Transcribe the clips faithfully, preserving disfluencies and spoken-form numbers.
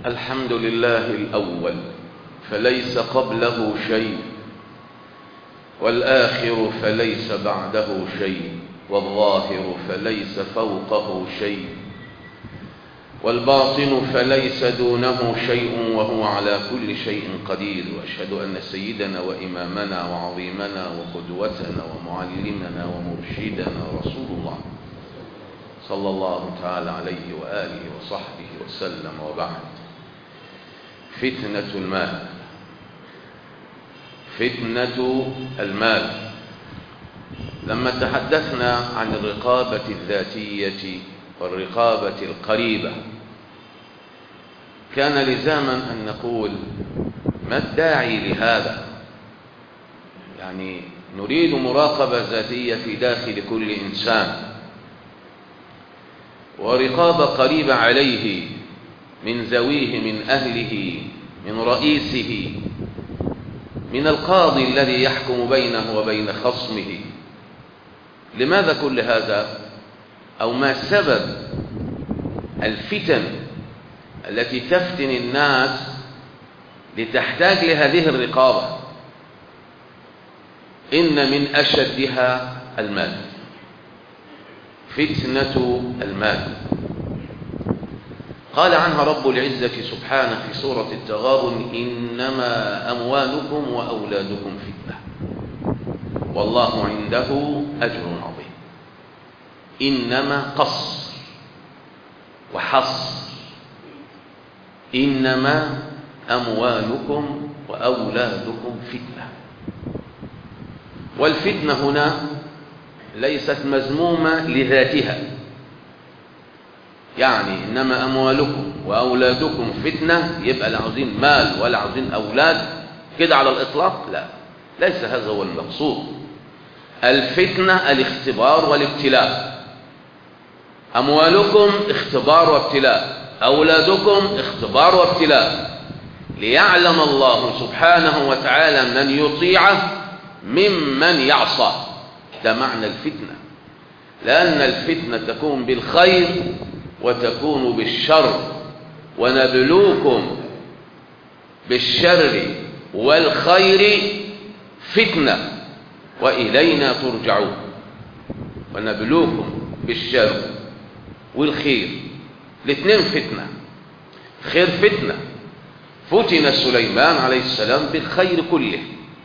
الحمد لله الأول فليس قبله شيء، والآخر فليس بعده شيء، والظاهر فليس فوقه شيء، والباطن فليس دونه شيء، وهو على كل شيء قدير. وأشهد أن سيدنا وإمامنا وعظيمنا وقدوتنا ومعلمنا ومرشدنا رسول الله صلى الله تعالى عليه وآله وصحبه وسلم. وبعد، فتنة المال. فتنة المال. لما تحدثنا عن الرقابة الذاتية والرقابة القريبة، كان لزاما أن نقول ما الداعي لهذا؟ يعني نريد مراقبة ذاتية في داخل كل إنسان، ورقابة قريبة عليه من ذويه، من أهله، من رئيسه، من القاضي الذي يحكم بينه وبين خصمه. لماذا كل هذا؟ أو ما سبب الفتن التي تفتن الناس لتحتاج لهذه الرقابة؟ إن من أشدها المال، فتنة المال. قال عنها رب العزة سبحانه في سورة التغابن: إنما أموالكم وأولادكم فتنة والله عنده أجر عظيم. إنما قصر وحصر، إنما أموالكم وأولادكم فتنة. والفتنة هنا ليست مذمومة لذاتها، يعني إنما أموالكم وأولادكم فتنة يبقى لا عاوزين مال ولا عاوزين أولاد كده على الإطلاق، لا، ليس هذا هو المقصود. الفتنة الاختبار والابتلاء. أموالكم اختبار وابتلاء، أولادكم اختبار وابتلاء، ليعلم الله سبحانه وتعالى من يطيعه ممن يعصى. ده معنى الفتنة، لأن الفتنة تكون بالخير وتكون بالشر، ونبلوكم بالشر والخير فتنة وإلينا ترجعون. ونبلوكم بالشر والخير، الاثنين فتنة. خير فتنة، فتن سليمان عليه السلام بالخير كله،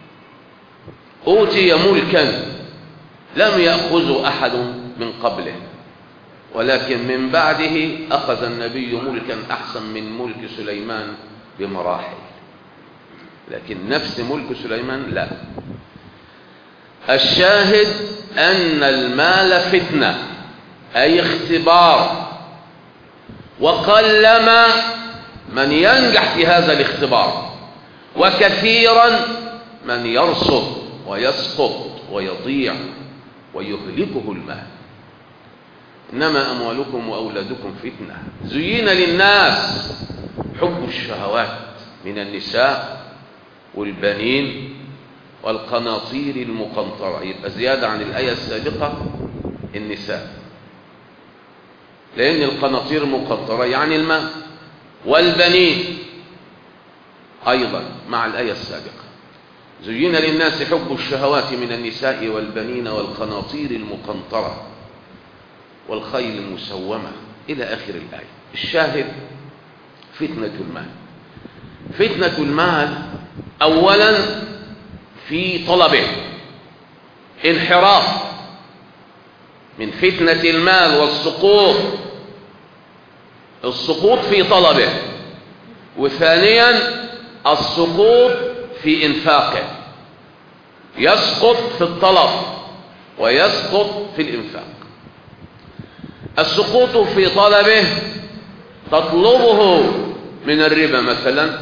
أوتي ملكا لم يأخذه أحد من قبله، ولكن من بعده أخذ النبي ملكا أحسن من ملك سليمان بمراحل، لكن نفس ملك سليمان لا. الشاهد أن المال فتنة، أي اختبار، وقلما من ينجح في هذا الاختبار، وكثيرا من يرصد ويسقط ويضيع ويهلكه المال. إنما أموالكم وأولادكم فتنة. زين للناس حب الشهوات من النساء والبنين والقناطير المقنطرة. يبقى زيادة عن الآية السابقة النساء، لأن القناطير المقنطرة يعني المال، والبنين أيضا مع الآية السابقة. زين للناس حب الشهوات من النساء والبنين والقناطير المقنطرة والخيل المسومة إلى آخر الآية. الشاهد فتنة المال. فتنة المال أولا في طلبه، انحراف من فتنة المال والسقوط، السقوط في طلبه، وثانيا السقوط في إنفاقه. يسقط في الطلب ويسقط في الإنفاق. السقوط في طلبه تطلبه من الربا مثلا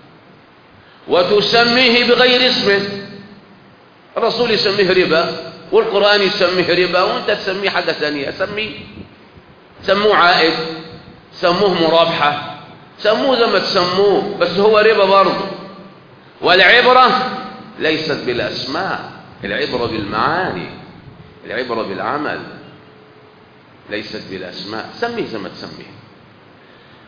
وتسميه بغير اسمه. الرسول يسميه ربا والقرآن يسميه ربا، وانت تسميه حاجة ثانية. سميه سموه عائد، سموه مرابحة، سموه زي ما تسموه، بس هو ربا برضه. والعبرة ليست بالأسماء، العبرة بالمعاني، العبرة بالعمل، ليست بالأسماء. سميه زي ما تسميه.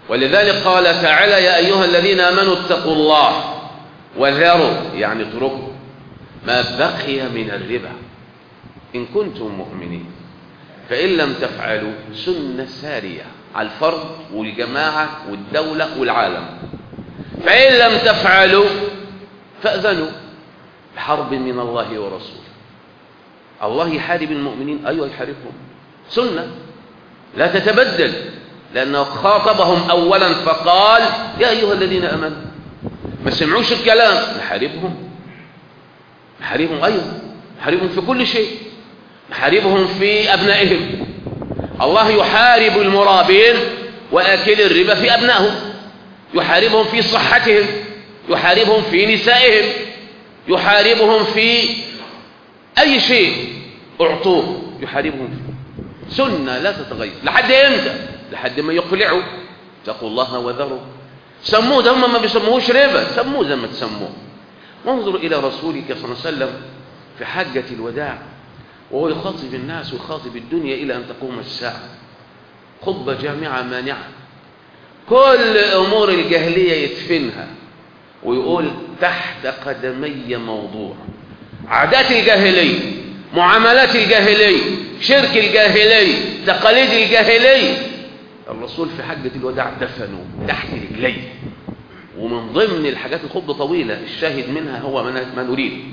ولذلك قال تعالى يا أيها الذين آمنوا اتقوا الله وذروا يعني اتركوا ما بقي من الربا إن كنتم مؤمنين فإن لم تفعلوا سنة سارية على الفرد والجماعة والدولة والعالم. فإن لم تفعلوا فأذنوا بحرب من الله ورسوله. الله يحارب المؤمنين، أيوة يحاربهم، سنة لا تتبدل، لأنه خاطبهم أولا فقال يا أيها الذين آمنوا. ما سمعوش الكلام نحاربهم، نحاربهم أيوة، نحاربهم في كل شيء، نحاربهم في أبنائهم. الله يحارب المرابين وآكل الربا في أبنائهم، يحاربهم في صحتهم، يحاربهم في نسائهم، يحاربهم في أي شيء أعطوه يحاربهم فيه. سنة لا تتغير. لحد إمتى؟ لحد ما يقلعوا اتقوا الله وذروا. سموه ده، هم ما بيسموهوش ربا، سموه زي ما تسموه. وانظر إلى رسولك صلى الله عليه وسلم في حجة الوداع وهو يخاطب الناس ويخاطب الدنيا إلى أن تقوم الساعة، خطبة جامعة مانعة، كل أمور الجاهلية يدفنها ويقول تحت قدمي موضوع. عادات الجاهلية، معاملات الجاهلية، شرك الجاهلية، تقاليد الجاهلية، الرسول في حجة الوداع دفنوا تحت رجليه. ومن ضمن الحاجات، الخطبة طويلة الشاهد منها هو ما نريد.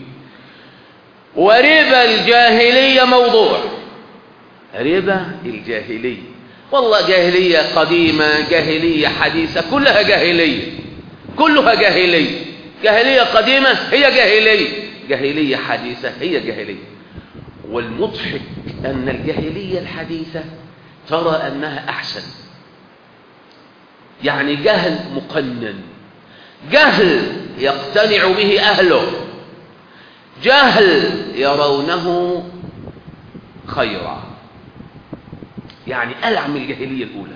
وربا الجاهلية موضوع. ربا الجاهلية، والله جاهلية قديمة، جاهلية حديثة، كلها جاهلية، كلها جاهلية. جاهلية قديمة هي جاهلية، جاهلية حديثة هي جاهلية. والمضحك أن الجاهلية الحديثة ترى أنها أحسن، يعني جهل مقنن، جهل يقتنع به أهله، جهل يرونه خيرا، يعني ألعن من الجاهلية الأولى.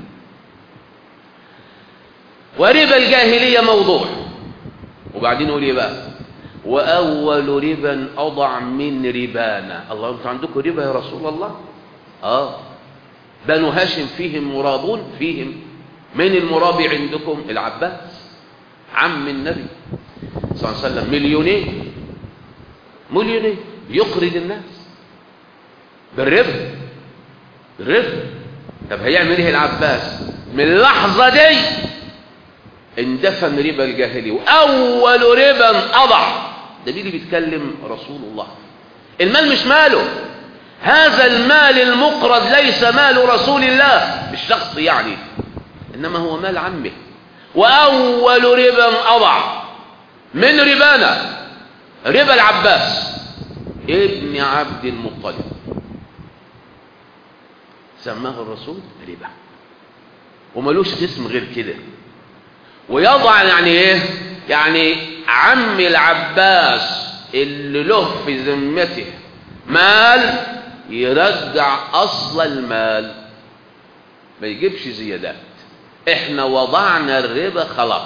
وربا الجاهلية موضوع. وبعدين نقول ايه بقى؟ وأول ربا أضع من ربانا. الله، انتوا عندكم ربا يا رسول الله؟ اه، بنو هاشم فيهم مرابون، فيهم. من المرابي عندكم؟ العباس عم النبي صلى الله عليه وسلم، مليونين مليونين يقرض الناس بالربا، بالربا. طب هيعمل ايه العباس؟ من اللحظة دي اندفن ربا الجاهلية. وأول ربا أضع، ده مين اللي بيتكلم؟ رسول الله. المال مش ماله، هذا المال المقرض ليس مال رسول الله بالشخص يعني، إنما هو مال عمه. وأول ربا أضع من ربانا ربا العباس ابن عبد المطلب، سماه الرسول ربا، وملوش اسم غير كده. ويضع يعني ايه؟ يعني عم العباس اللي له في ذمته مال يرجع اصل المال، ما يجيبش زيادات. احنا وضعنا الربا خلاص،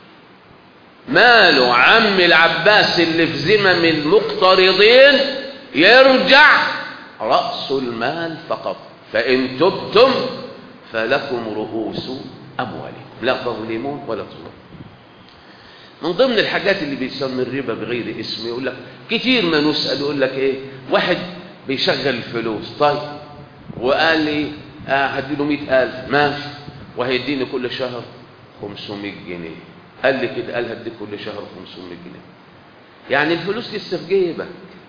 ماله عم العباس اللي في ذمم المقترضين يرجع رأس المال فقط. فإن تبتم فلكم رؤوس أموالكم لا تظلمون ولا تظلمون. من ضمن الحاجات اللي بيسمى الربا بغير اسم، يقول لك كتير ما نسأل، يقول لك ايه؟ واحد بيشغل الفلوس، طيب وقال لي آه هديله مئة ألف، ماشي، وهيديني كل شهر خمسمائة جنيه. قال لي كده، قال هديك كل شهر خمسمائة جنيه، يعني الفلوس لسه في جيبك،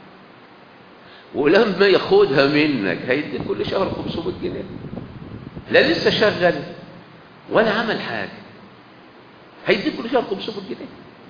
ولما ياخدها منك هيديك كل شهر خمسمائة جنيه. لا لسه شغل ولا عمل حاجة، هيديك كل شهر خمسمائة جنيه.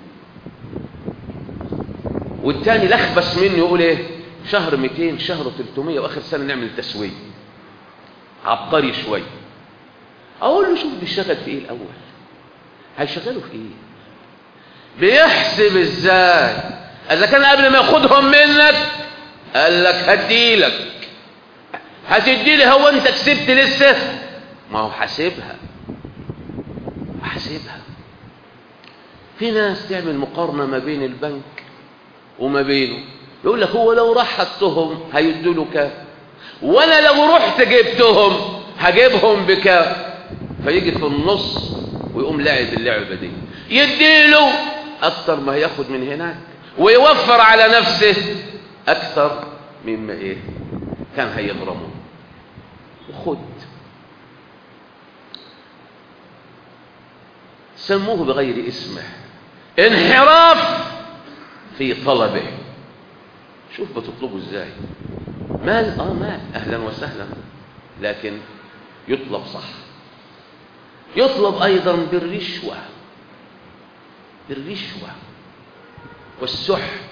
والتاني لخبس منه يقول ايه؟ شهر مئتين، شهر ثلاثمائة، واخر سنة نعمل تسوية. عبقري شوي. اقول له شوف بيشتغل في ايه الاول؟ هيشغله في ايه؟ بيحسب ازاي؟ اذا كان قبل ما ياخدهم منك قال لك هديلك، هتديلي، هو انت كسبت لسه؟ ما هو حاسبها، حاسبها. في ناس تعمل مقارنة ما بين البنك وما بينه، يقول لك هو لو راح حطهم هيدوله كام، وانا لو رحت جبتهم هجيبهم بكام، فيجي في النص ويقوم لاعب اللعبة دي، يديله أكتر ما ياخد من هناك ويوفر على نفسه أكثر مما إيه كان هيغرمه. وخد سموه بغير اسمه، انحراف في طلبه. شوف بتطلبه ازاي. مال اه مال اهلا وسهلا، لكن يطلب صح. يطلب ايضا بالرشوة، بالرشوة والسحت.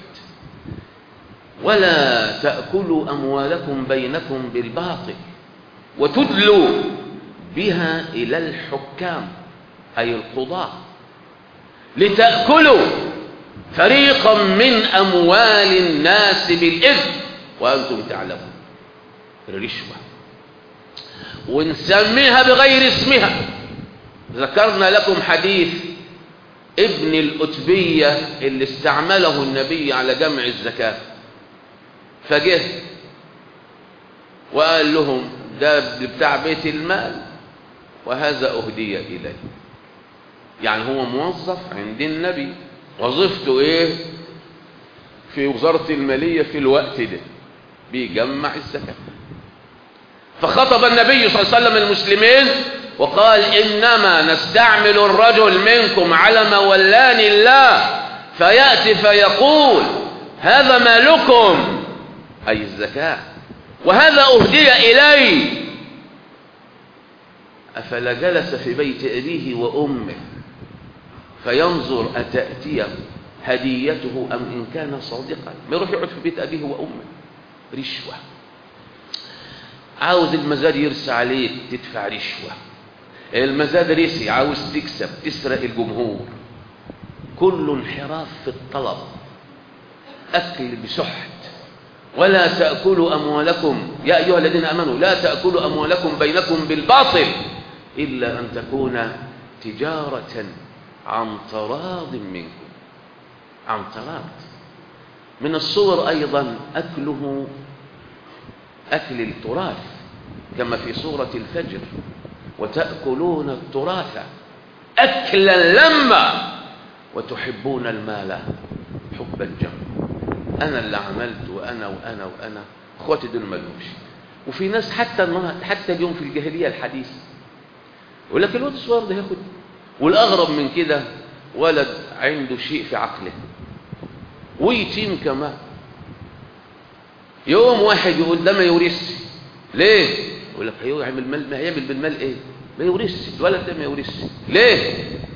ولا تأكلوا أموالكم بينكم بالباطل وتدلوا بها إلى الحكام أي القضاة لتأكلوا فريقا من أموال الناس بالإثم وأنتم تعلمون. الرشوة ونسميها بغير اسمها. ذكرنا لكم حديث ابن الأتبية اللي استعمله النبي على جمع الزكاة، فجه وقال لهم ده بتاع بيت المال وهذا أهدي إليه. يعني هو موظف عند النبي، وظيفته ايه في وزارة المالية في الوقت ده، بيجمع الزكاة. فخطب النبي صلى الله عليه وسلم المسلمين وقال إنما نستعمل الرجل منكم على ما ولاني الله فيأتي فيقول هذا مالكم أي الزكاة وهذا أهدي إلي، أفلا جلس في بيت أبيه وأمه فينظر أتأتيه هديته أم إن كان صادقا. ما يروح يقعد في بيت أبيه وأمه. رشوة. عاوز المزاد يرسى عليك تدفع رشوة، المزاد رسي عاوز تكسب تسرق الجمهور. كل انحراف في الطلب، أكل بسحت. ولا تأكلوا أموالكم يا أيها الذين آمنوا لا تأكلوا أموالكم بينكم بالباطل إلا أن تكون تجارة عن تراض منكم. عن تراض. من الصور أيضا أكله أكل التراث كما في سورة الفجر وتأكلون التراث أكلا لما وتحبون المال حبا جما. أنا اللي عملت وأنا وأنا وأنا. أخواتي دول ملوش. وفي ناس حتى حتى اليوم في الجاهلية الحديثة يقول لك الولد الصغير ده ياخد. والأغرب من كده ولد عنده شيء في عقله ويتيم كمان. يوم واحد يقول ده ما يورث. ليه؟ يقول لك هيعمل المال، ما هيعمل بالمال ايه؟ ما يورث الولد ده، ما يورث. ليه؟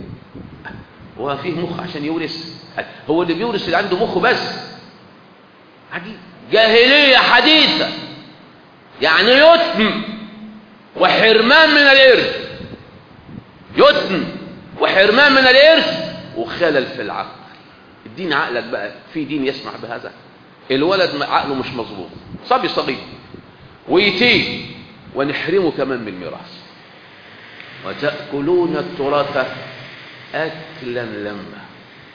هو فيه مخ عشان يورث؟ هو اللي بيورث اللي عنده مخ بس. عجيب. جاهلية حديثة، يعني يتم وحرمان من الإرث. يتم وحرمان من الإرث وخلل في العقل. الدين عقلك بقى، في دين يسمح بهذا؟ الولد عقله مش مظبوط، صبي صغير ويتيه ونحرمه كمان من الميراث. وتأكلون التراث أكلا لما.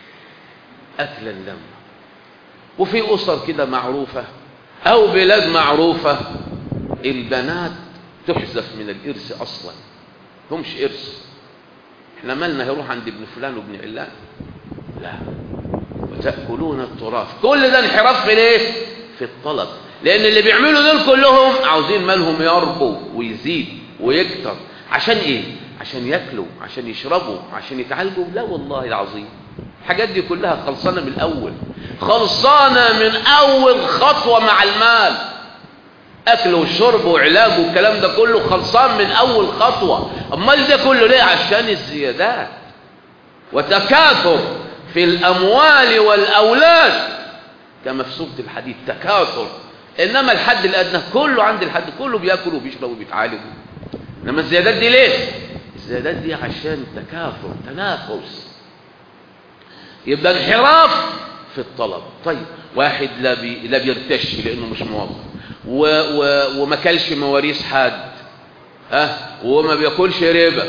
أكلا لما. وفي أسر كده معروفة أو بلاد معروفة البنات تحذف من الإرث أصلا، همش إرث. احنا مالنا هيروح عند ابن فلان وابن علان؟ لا. وتأكلون التراث. كل ده انحراف في الايه؟ في الطلب. لأن اللي بيعملوا دول كلهم عاوزين مالهم يربو ويزيد ويكتر. عشان ايه؟ عشان ياكلوا، عشان يشربوا، عشان يتعالجوا. لا والله العظيم الحاجات دي كلها خلصانة من الأول، خلصانة من أول خطوة مع المال. أكل وشرب وعلاج والكلام ده كله خلصان من أول خطوة. أمال ده كله ليه؟ عشان الزيادات وتكاثر في الأموال والأولاد كما في سورة الحديد. تكاثر. إنما الحد الأدنى كله عند الحد، كله بيأكل وبيشرب وبيتعالج. إنما الزيادات دي ليه؟ الزيادات دي عشان تكاثر، تنافس. يبقى انحراف في الطلب. طيب واحد لا, بي... لا بيرتش لأنه مش موظف و... و... وما كلش مواريث حد، ها، وما بياكلش ربا،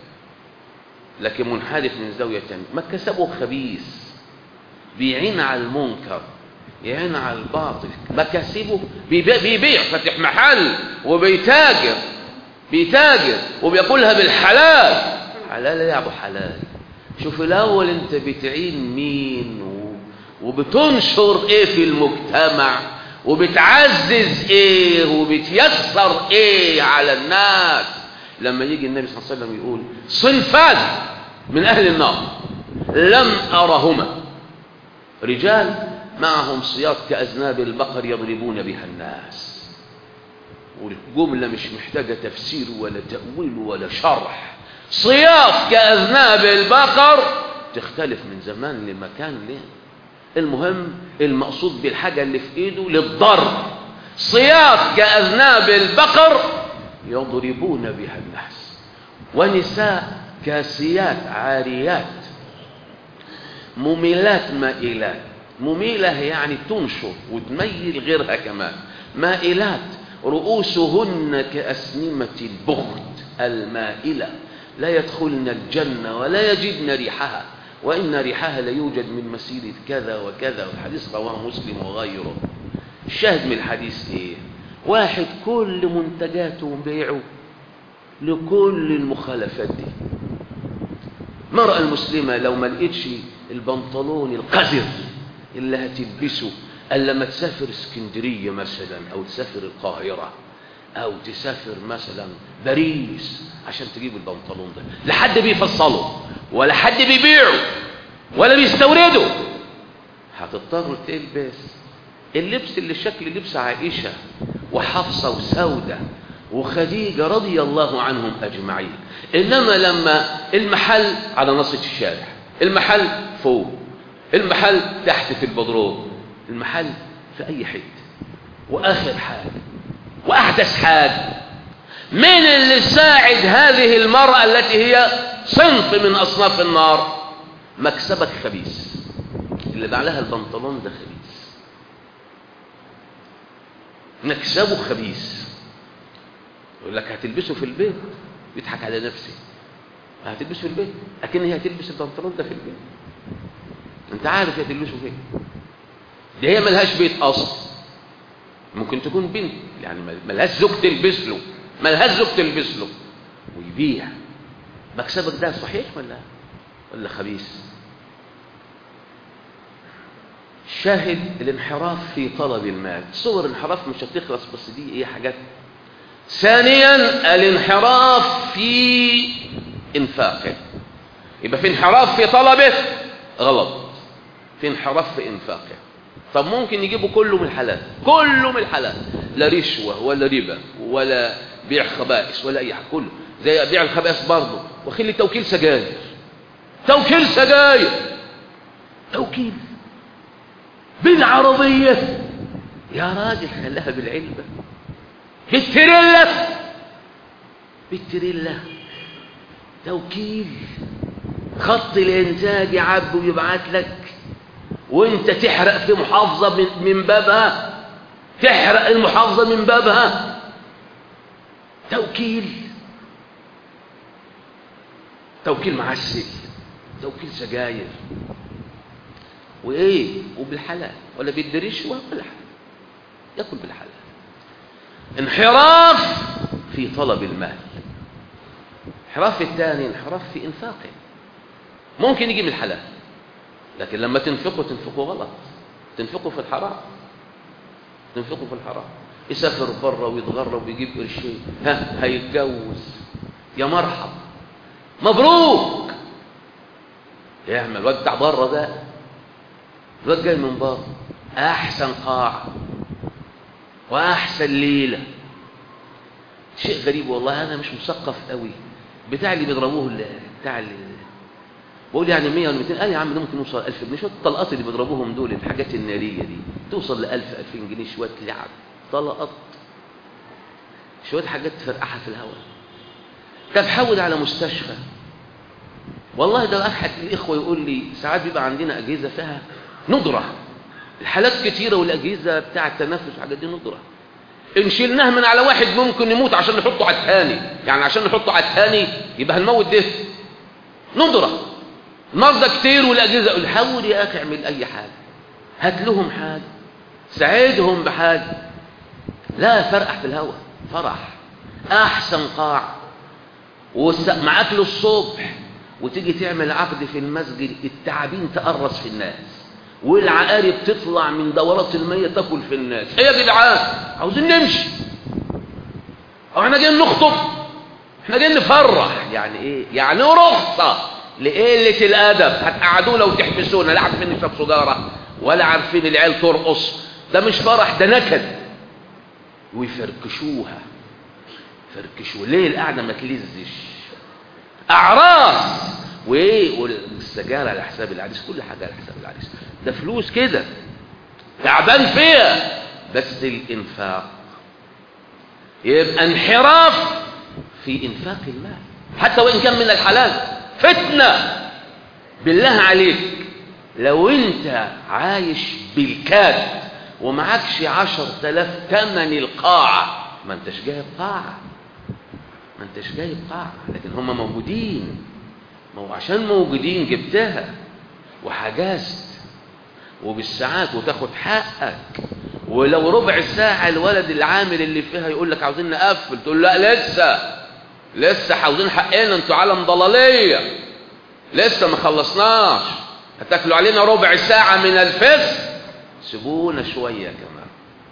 لكن منحرف من زاوية تانية. مكسبه خبيث، بيعين على المنكر، يعين على الباطل. مكاسبه بيبيع, بيبيع فتح محل وبيتاجر، بيتاجر وبياكلها بالحلال. حلال يا ابو حلال. شوف الاول انت بتعين مين وبتنشر ايه في المجتمع وبتعزز ايه وبتيسر ايه على الناس. لما يجي النبي صلى الله عليه وسلم يقول صنفان من اهل النار لم ارهما، رجال معهم سياط كأذناب البقر يضربون بها الناس، والجملة مش محتاجة تفسير ولا تأويل ولا شرح. سياط كأذناب البقر تختلف من زمان لمكان ليه. المهم المقصود بالحاجة اللي في ايده للضرب. سياط كأذناب البقر يضربون بها الناس، ونساء كاسيات عاريات مميلات مائلات. مميلة يعني تنشر وتميل غيرها كمان. مائلات رؤوسهن كأسنمة البخت المائلة لا يدخلن الجنة ولا يجدن ريحها، وإن ريحها ليوجد من مسيرة كذا وكذا، والحديث رواه مسلم وغيره. الشاهد من الحديث ايه؟ واحد كل منتجاته وبيعه لكل المخالفات دي. المرأة المسلمة لو ما لقيتش البنطلون القذر اللي هتلبسه الا لما تسافر اسكندرية مثلا، او تسافر القاهرة، او تسافر مثلا باريس عشان تجيب البنطلون ده، لا حد بيفصله ولا حد بيبيعه ولا بيستورده، هتضطر تلبس اللبس اللي شكل لبس عائشة وحفصة وسودة وخديجة رضي الله عنهم أجمعين. إنما لما المحل على نصة الشارع، المحل فوق، المحل تحت في البدروم، المحل في أي حتة، وآخر حاجة وأحدث حاجة، من اللي ساعد هذه المرأة التي هي صنف من أصناف النار؟ مكسبك خبيث. اللي باع لها البنطلون ده خبيث، مكسبه خبيث. يقول لك هتلبسه في البيت، يضحك على نفسه. هتلبسه في البيت اكن هي هتلبس البنطلون ده في البيت، انت عارف هي تلبسه فين. دي هي ملهاش بيت اصلا، ممكن تكون بنت يعني ملهاش زوج تلبس له، ملهاش زوج تلبس له ويبيع. مكسبك ده صحيح ولا ولا خبيث؟ شاهد الانحراف في طلب المال. صور انحراف مش هتخلص، بس دي ايه حاجات. ثانيا الانحراف في انفاقه. يبقى في انحراف في طلبه غلط، في انحراف في انفاقه. طب ممكن يجيبوا كله من الحلال، كله من الحلال، لا رشوه ولا ربا ولا بيع خبائث ولا اي حاجه، كله زي بيع الخبائث برضه. وخلي توكيل سجاير، توكيل سجاير، توكيل بالعربيه يا راجل، خلاها بالعلبه، بالتريلا، بالتريلا، توكيل. خط الانتاج يعب ويبعت لك، وانت تحرق في محافظة من, من بابها، تحرق المحافظة من بابها. توكيل، توكيل معسل، توكيل سجاير، وايه وبالحلال، ولا بيدي رشوة ولا حاجة، ياكل بالحلال. انحراف في طلب المال. انحراف الثاني انحراف في انفاقه. ممكن يجي من الحلال، لكن لما تنفقوا تنفقوا غلط، تنفقوا في الحرام، تنفقوا في الحرام. يسافر بره ويتغرب ويجيب قرشين، ها هيتجوز، يا مرحب، مبروك. يعمل الواد بتاع بره ده، الواد جاي من بره، احسن قاعه واحسن ليله. شيء غريب والله، انا مش مثقف قوي. بتاع اللي بيضربوه اللي بتاع اللي بقول يعني مية ولا مئتين، قال يا عم ده ممكن يوصل ألف جنيه. شويه الطلقات اللي بيضربوهم دول، الحاجات الناريه دي توصل ل ألف ألفين جنيه. شويه لعب، طلقات، شويه حاجات تفرقعها في الهواء. طب حود على مستشفى، والله ده احد الاخوه يقول لي ساعات بيبقى عندنا اجهزه فيها ندره، الحالات كتيره والاجهزه بتاع التنفس والحاجات دي ندره. ان شلناه من على واحد ممكن يموت عشان نحطه على الثاني، يعني عشان نحطه على الثاني يبقى هنموت ده. ندره، مرضى كتير والاجهزه. قول حاول يا اخي اعمل اي حاجه، هات لهم حاجه، ساعدهم بحاجه. لا فرقع في الهواء، فرح، احسن قاع، معاك للصبح، وتيجي تعمل عقد في المسجد التعابين تقرص في الناس والعقارب تطلع من دورات المية تاكل في الناس. ايه يا جدعان عاوزين نمشي او احنا جايين نخطب؟ احنا جايين نفرح. يعني ايه؟ يعني رخصة لقلة الادب. هتقعدونا وتحبسونا لا عارفين نشرب سجارة ولا عارفين العيال ترقص. ده مش فرح، ده نكد. ويفركشوها فركشوا ليه القعدة ما تلزش؟ اعراس وايه والسجارة على حساب العريس، كل حاجة على حساب العريس. ده فلوس كده تعبان فيها. بس الانفاق يبقى انحراف في انفاق المال حتى وان كان من الحلال. فتنة بالله عليك، لو انت عايش بالكاد ومعكش عشر تلاف تمن القاعة، ما انتش جايب قاعة ما انتش جايب قاعة لكن هم موجودين. ما هو عشان موجودين جبتها وحجزت وبالساعات وتاخد حقك. ولو ربع ساعة الولد العامل اللي فيها يقول لك عاوزين نقفل، تقول لا لسه لسه عاوزين حقنا، انتوا عالم ضلالية لسه ما خلصناش، هتاكلوا علينا ربع ساعة من الفسق، سيبونا شوية كمان.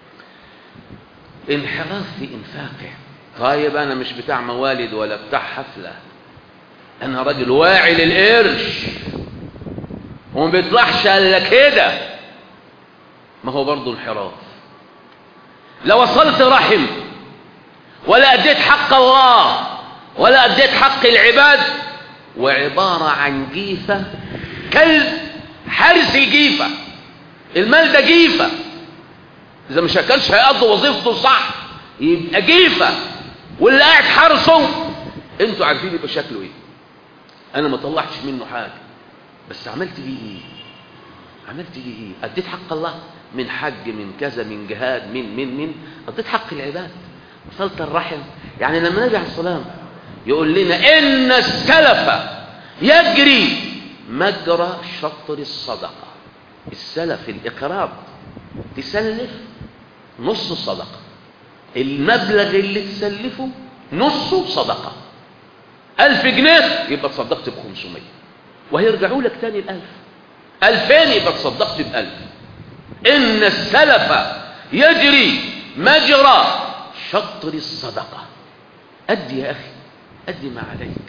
انحراف في انفاقه. طيب انا مش بتاع موالد ولا بتاع حفلة، انا راجل واعي للقرش وما بيطلعش الا كده، ما هو برضه انحراف. لو وصلت رحم ولا اديت حق الله ولا اديت حق العباد، وعبارة عن جيفة، كلب حارس الجيفة، المال ده جيفة، اذا مش هكلش هيقضي وظيفته صح يبقى جيفة، واللي قاعد حارسه انتوا عارفين يبقى شكله ايه. انا ما طلعتش منه حاجة بس عملت بيه ايه؟ عملت بيه ايه؟ اديت حق الله من حج من كذا من جهاد من من من اديت حق العباد، وصلت الرحم. يعني لما النبي عليه الصلاة والسلام يقول لنا ان السلف يجري مجرى شطر الصدقة. السلف الإقراض تسلف نص صدقة، المبلغ اللي تسلفه نصه صدقة. ألف جنيه يبقى تصدقت بخمسمية وهيرجعوا لك تاني الألف. ألفين يبقى تصدقت بألف. إن السلف يجري مجرى شطر الصدقة. أدي يا أخي أدي ما عليك،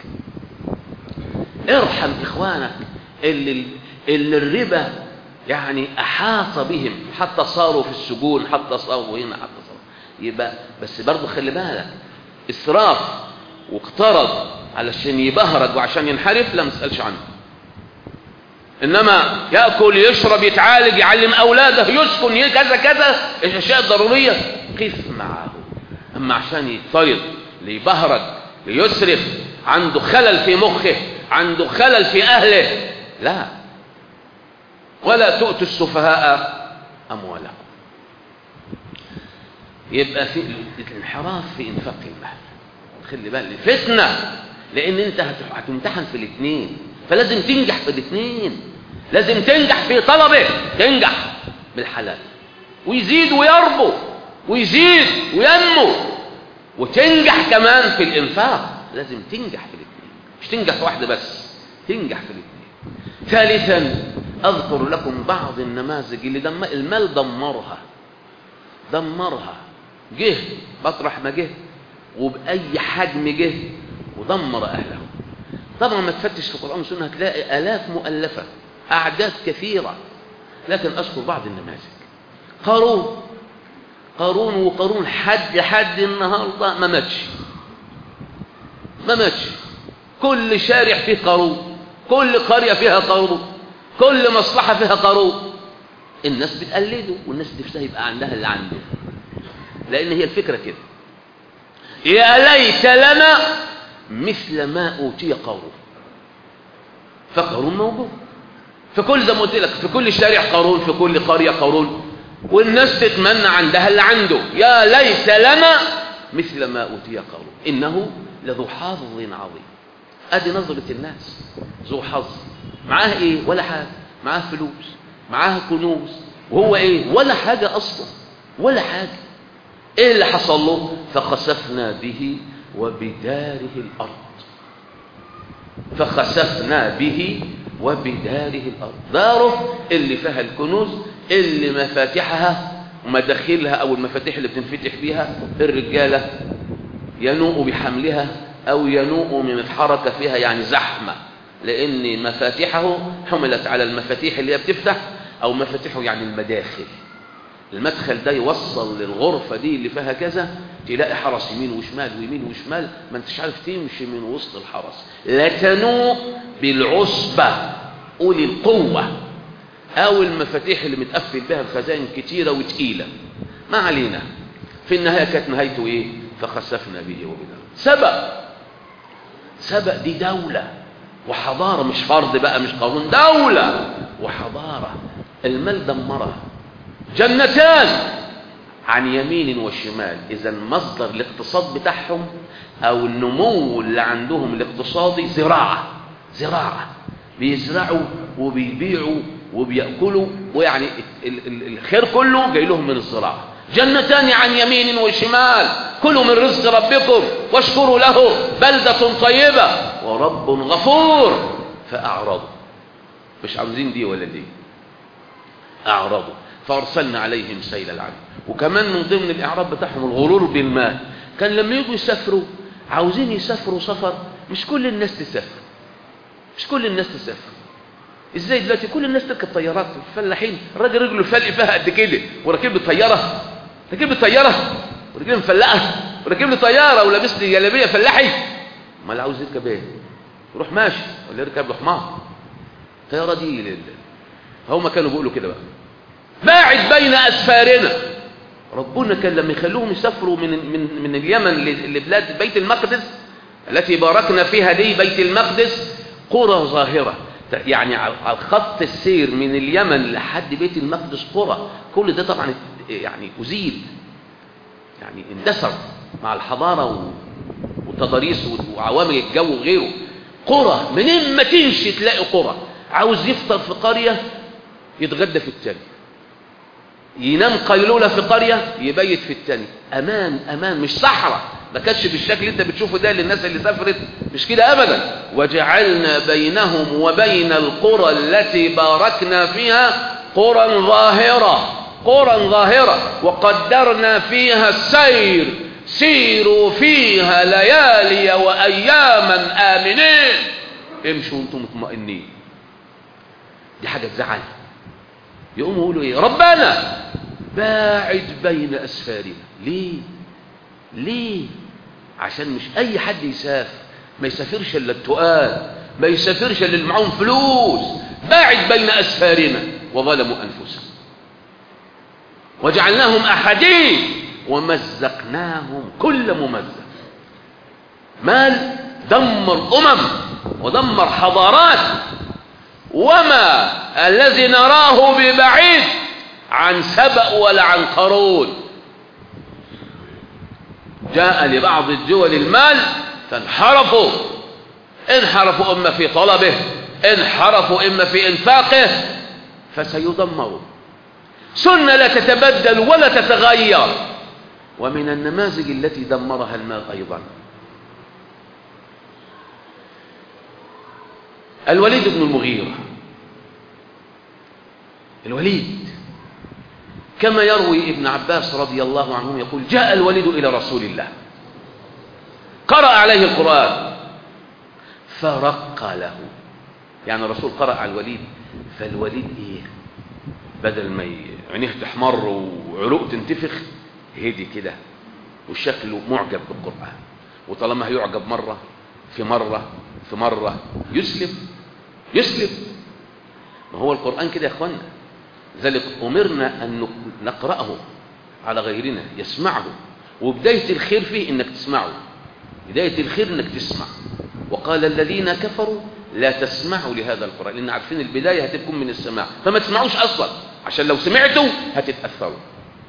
ارحم إخوانك اللي, اللي الربا يعني أحاط بهم حتى صاروا في السجون، حتى صاروا هنا، حتى صاروا. يبقى بس برضو خلي بالك، إسراف واقترض علشان يبهرج وعشان ينحرف لا مسألش عنه. إنما يأكل يشرب يتعالج يعلم أولاده يسكن كذا كذا الأشياء الضرورية قف معه. أما عشان يطرد ليبهرج ليسرف، عنده خلل في مخه، عنده خلل في أهله، لا. ولا تؤتوا السفهاء أموالكم. يبقى في الانحراف في إنفاق المال. خلي بالك فتنة، لأن أنت هتمتحن في الاثنين، فلازم تنجح في الاثنين. لازم تنجح في طلبه، تنجح بالحلال ويزيد ويربو ويزيد وينمو، وتنجح كمان في الإنفاق. لازم تنجح في الاثنين، مش تنجح في واحدة بس، تنجح في الاثنين. ثالثا أذكر لكم بعض النماذج اللي دم المال دمرها دمرها جه مطرح ما جه وبأي حجم جه ودمر أهله. طبعا ما تفتش في القرآن والسنة هتلاقي آلاف مؤلفة، أعداد كثيرة، لكن أذكر بعض النماذج. قارون قارون وقارون حد حد النهاردة ما ماتش ما ماتش كل شارع فيه قارون، كل قرية فيها قارون، كل مصلحة فيها قارون. الناس بتقلده والناس نفسها يبقى عندها اللي عنده، لأن هي الفكرة كده، يا ليت لنا مثل ما أوتي قارون. فقارون موجود في كل، زي ما قلت لك، في كل شارع قارون، في كل قرية قارون، والناس تتمنى عندها اللي عنده. يا ليت لنا مثل ما أوتي قارون إنه لذو حظ عظيم. أدي نظرة الناس، ذو حظ، معاه إيه؟ ولا حاجة. معاه فلوس، معاه كنوز، وهو إيه؟ ولا حاجة أصلا، ولا حاجة. إيه اللي حصل له؟ فخسفنا به وبداره الأرض فخسفنا به وبداره الأرض. داره اللي فيها الكنوز، اللي مفاتيحها ومداخلها أو المفاتيح اللي بتنفتح بيها الرجالة ينوء بحملها أو ينوء من الحركة فيها، يعني زحمة، لأن مفاتيحه حملت على المفاتيح اللي هي بتفتح، أو مفاتيحه يعني المداخل. المدخل ده يوصل للغرفة دي اللي فيها كذا، تلاقي حرس يمين وشمال ويمين وشمال، ما انتش عارف تمشي من وسط الحرس. لا تنوء بالعصبة أولي القوة، أو المفاتيح اللي متقفل بها الخزائن كتيرة وتقيلة. ما علينا، في النهاية كانت نهايته إيه؟ فخسفنا به وبداره. سبأ، سبأ دي دولة وحضارة، مش فرد بقى، مش قانون، دولة وحضارة. المال دمرها. جنتان عن يمين وشمال، إذا مصدر الاقتصاد بتاعهم أو النمو اللي عندهم الاقتصادي زراعة، زراعة بيزرعوا وبيبيعوا وبيأكلوا، ويعني الخير كله جاي لهم من الزراعة. جنتان عن يمين وشمال، كلوا من رزق ربكم واشكروا له بلدة طيبة ورب غفور. فأعرضوا، مش عاوزين دي ولا دي، أعرضوا فأرسلنا عليهم سيل العرم. وكمان من ضمن الإعراب بتاعهم الغرور بالمال. كان لما يجوا يسافروا، عاوزين يسافروا سفر، مش كل الناس تسافر، مش كل الناس تسافر. ازاي دلوقتي كل الناس تركب طيارات؟ الفلاحين الراجل رجله الفلق فيها قد كده وراكب لي طياره، راكب لي طياره وراكب لي مفلقه وراكب لي طياره ولابس لي جلابيه فلاحي. امال عاوز يركب ايه؟ يروح ماشي ولا يركب له حمار؟ الطياره دي لله. هم كانوا بيقولوا كده بقى، باعد بين اسفارنا. ربنا كان لما يخلوهم يسافروا من من من اليمن لبلاد بيت المقدس التي باركنا فيها دي، بيت المقدس قرى ظاهره، يعني على خط السير من اليمن لحد بيت المقدس قرى. كل ده طبعا يعني أزيل، يعني اندثر مع الحضارة والتضاريس وعوامل الجو وغيره. قرى منين ما تمشي تلاقي قرى. عاوز يفطر في قرية يتغدى في التاني، ينام قيلولة في قرية يبيت في التاني. أمان أمان، مش صحراء. ما كانش بالشكل اللي انت بتشوفه ده للناس اللي سافرت، مش كده ابدا. وجعلنا بينهم وبين القرى التي باركنا فيها قرى ظاهرة، قرى ظاهرة وقدرنا فيها السير، سيروا فيها ليالي واياما امنين. امشوا وانتم مطمئنين. دي حاجة تزعل. يقوموا يقولوا ايه؟ ربنا باعد بين اسفارنا. ليه؟ ليه؟ عشان مش اي حد يسافر، ما يسافرش الا التقال، ما يسافرش الا اللي معاهم فلوس. باعد بين اسفارنا وظلموا انفسهم وجعلناهم احاديث ومزقناهم كل ممزق. مال دمر امم ودمر حضارات، وما الذي نراه ببعيد عن سبأ ولا عن قارون. جاء لبعض الدول المال فانحرفوا، انحرفوا إما في طلبه، انحرفوا إما في إنفاقه، فسيدمروا. سنة لا تتبدل ولا تتغير. ومن النماذج التي دمرها المال أيضا الوليد بن المغيرة. الوليد كما يروي ابن عباس رضي الله عنهم يقول: جاء الوليد إلى رسول الله قرأ عليه القرآن فرق له. يعني الرسول قرأ على الوليد، فالوليد ايه؟ بدل ما عينيه تحمر وعروق تنتفخ، هدي كده وشكله معجب بالقرآن. وطالما هيعجب مرة في مرة في مرة يسلم يسلم. ما هو القرآن كده يا اخوانا، ذلك أمرنا أن نقرأه على غيرنا يسمعه. وبداية الخير فيه إنك تسمعه، بداية الخير إنك تسمع. وقال الذين كفروا لا تسمعوا لهذا القرآن، لأن عارفين البداية هتكون من السماع، فما تسمعوش أصلا، عشان لو سمعتوا هتتأثروا.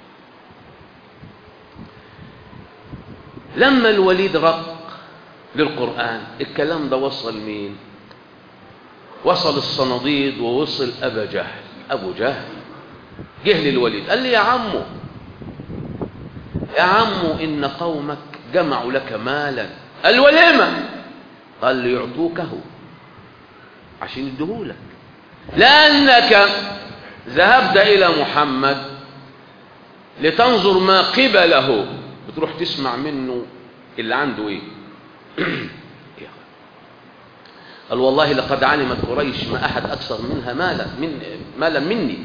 لما الوليد رق للقرآن، الكلام ده وصل مين؟ وصل الصناديد ووصل أبا جهل. أبو جهل جه للوليد قال لي: يا عمو يا عمو إن قومك جمعوا لك مالا. قال: ولما؟ قال: ليعطوكه عشان يديهولك، لأنك ذهبت إلى محمد لتنظر ما قبله، بتروح تسمع منه اللي عنده ايه. قال والله لقد علمت قريش ما أحد أكثر منها مالا من مالا مني.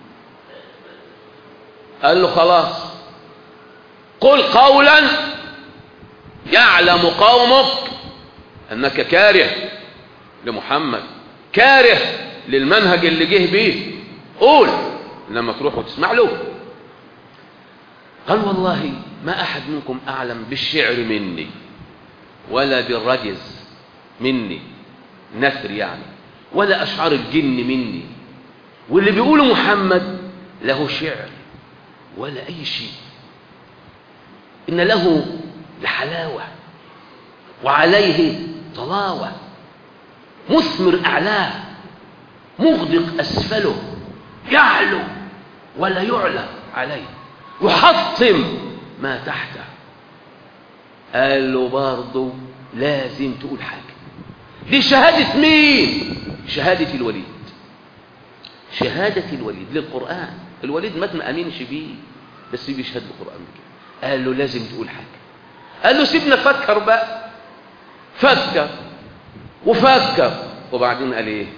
قال له خلاص قل قولا يعلم قومك أنك كاره لمحمد، كاره للمنهج اللي جه بيه، قول لما تروح وتسمع له. قال والله ما أحد منكم أعلم بالشعر مني ولا بالرجز مني، نثر يعني، ولا أشعار الجن مني، واللي بيقوله محمد له شعر ولا أي شيء، إن له لحلاوة وعليه طلاوة، مثمر أعلاه مغدق أسفله، يعلو ولا يعلى عليه، يحطم ما تحته. قال له برضه لازم تقول حاجة. دي شهادة مين؟ شهادة الوليد، شهادة الوليد للقرآن. الوليد مات ما أمينش بيه، بس بيشهد القرآن كده. قال له لازم تقول حاجة. قال له سيبنا فكر بقى. فكر وفكر، وبعدين قال ايه؟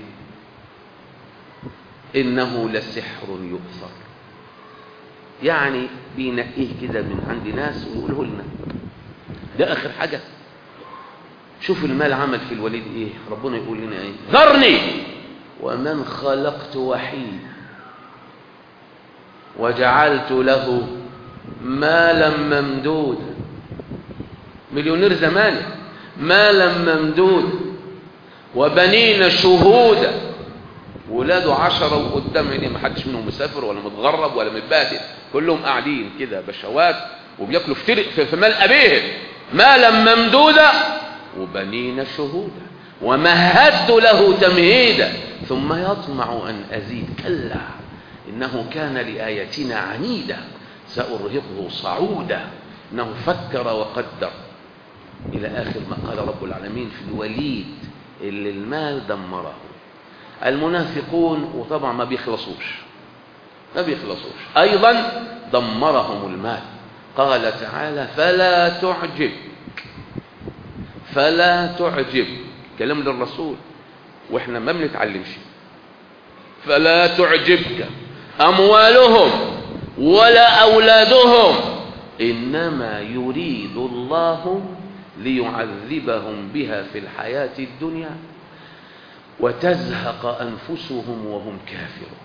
إنه لسحر يؤثر، يعني بينقيه كده من عند ناس ويقوله لنا. ده آخر حاجة. شوف المال عمل في الوليد ايه. ربنا يقول لنا ايه؟ ذرني ومن خلقت وحيد وجعلت له مالا ممدودا. مليونير زمانه، مالا ممدودا وبنين شهودا. ولاده عشرة وقدام عينيه، ما حدش منهم مسافر ولا متغرب ولا متبهدل، كلهم قاعدين كده بشوات وبياكلوا في, في مال أبيهم. مالا ممدودا وبنين شهودا ومهدت له تمهيدا ثم يطمع أن أزيد. كلا إنه كان لآياتنا عنيدا سأرهقه صعودا إنه فكر وقدر، إلى آخر ما قال رب العالمين في الوليد اللي المال دمره. المنافقون وطبعا ما بيخلصوش ما بيخلصوش أيضا دمرهم المال. قال تعالى فلا تعجب فلا تعجب، كلام للرسول واحنا ما بنتعلمش. فلا تعجبك أموالهم ولا أولادهم إنما يريد الله ليعذبهم بها في الحياة الدنيا وتزهق أنفسهم وهم كافرون.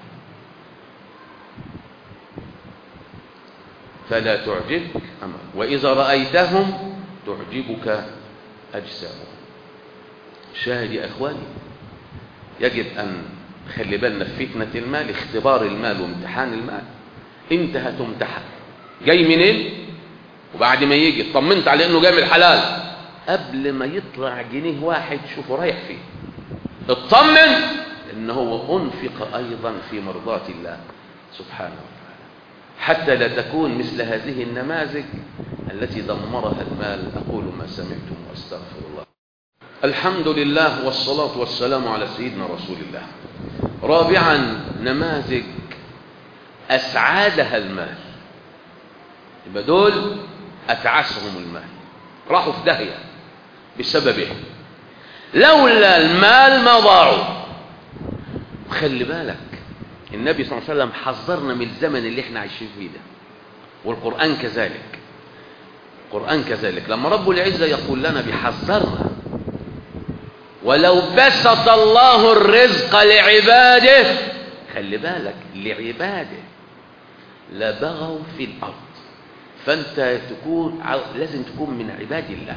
فلا تعجبك أموالهم وإذا رأيتهم تعجبك أجسامهم. شاهد يا أخواني، يجب أن خلي بالنا في فتنة المال، اختبار المال وامتحان المال. انت هتمتحن جاي منين، وبعد ما يجي اطمنت على انه جاي من الحلال، قبل ما يطلع جنيه واحد شوفه رايح فيه، اطمن ان هو انفق ايضا في مرضاة الله سبحانه وتعالى، حتى لا تكون مثل هذه النماذج التي دمرها المال. اقول ما سمعتم واستغفر الله. الحمد لله والصلاة والسلام على سيدنا رسول الله. رابعا نماذج أسعادها المال. يبقى دول أتعسهم المال، راحوا في داهية بسببه، لولا المال ما ضاعوا. وخلي بالك النبي صلى الله عليه وسلم حذرنا من الزمن اللي احنا عايشين فيه ده، والقرآن كذلك. القرآن كذلك لما رب العزة يقول لنا بيحذرنا، ولو بسط الله الرزق لعباده، خلي بالك لعباده، لبغوا في الأرض. فأنت تكون لازم تكون من عباد الله.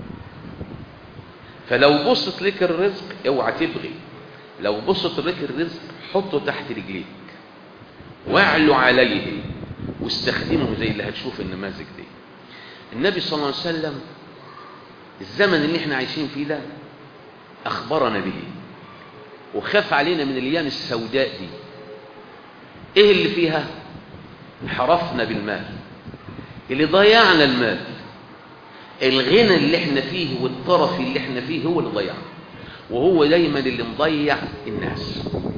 فلو بسط لك الرزق اوعى تبغي، لو بسط لك الرزق حطه تحت رجليك واعلو عليه واستخدمه زي اللي هتشوف النماذج دي. النبي صلى الله عليه وسلم الزمن اللي احنا عايشين فيه ده أخبرنا به، وخاف علينا من الأيام السوداء دي. إيه اللي فيها؟ انحرفنا بالمال، اللي ضيعنا المال. الغنى اللي احنا فيه والطرف اللي احنا فيه هو اللي ضيعنا. وهو دايما اللي مضيع الناس.